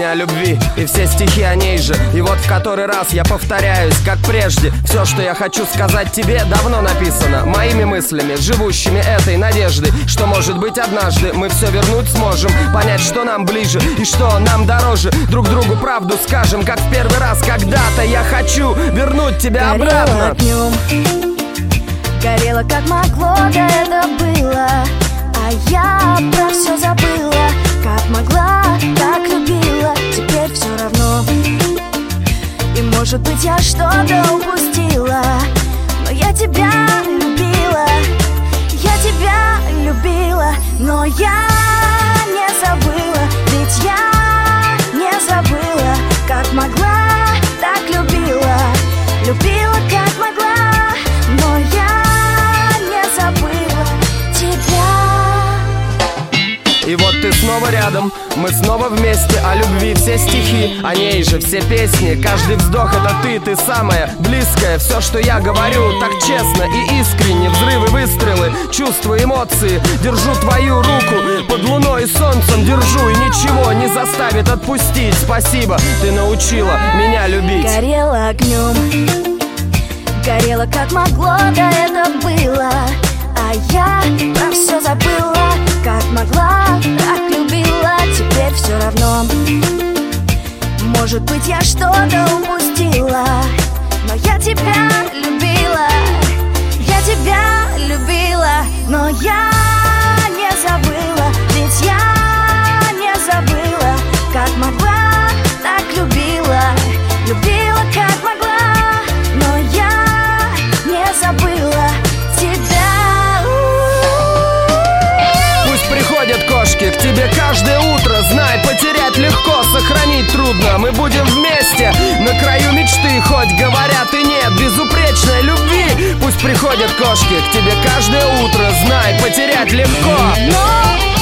песня о любви и все стихи о ней же. И вот в который раз я повторяюсь, как прежде. Все, что я хочу сказать тебе, давно написано моими мыслями, живущими этой надеждой, что может быть однажды мы все вернуть сможем, понять, что нам ближе и что нам дороже. Друг другу правду скажем, как в первый раз. Когда-то я хочу вернуть тебя обратно. Огнем, горела как могло, да это было. А я про все забыла. Как могла, так любила. Теперь все равно. И может быть я что-то упустила, но я тебя любила. Я тебя любила, но я не забыла. Ведь я не забыла. Как могла, так любила. Любила как могла, но я не забыла тебя. И вот ты снова рядом, мы снова вместе. О любви все стихи, о ней же все песни. Каждый вздох это ты самая близкая. Все, что я говорю, так честно и искренне. Взрывы, выстрелы, чувства, эмоции. Держу твою руку под луной и солнцем. Держу, и ничего не заставит отпустить. Спасибо, ты научила меня любить. Горела огнем, горела как могло, да это было. А я про все забыла. Как могла, так любила. Теперь все равно. Может быть я что-то упустила, но я тебя любила. Я тебя любила, но я не забыла. Ведь я не забыла. Как могла, так любила. Любила как могла, но я не забыла тебя. Пусть приходят кошки к тебе каждое утро. Знай, потерять легко, сохранить трудно. Мы будем вместе на краю мечты. Хоть говорят и нет безупречной любви. Пусть приходят кошки к тебе каждое утро. Знай, потерять легко, Но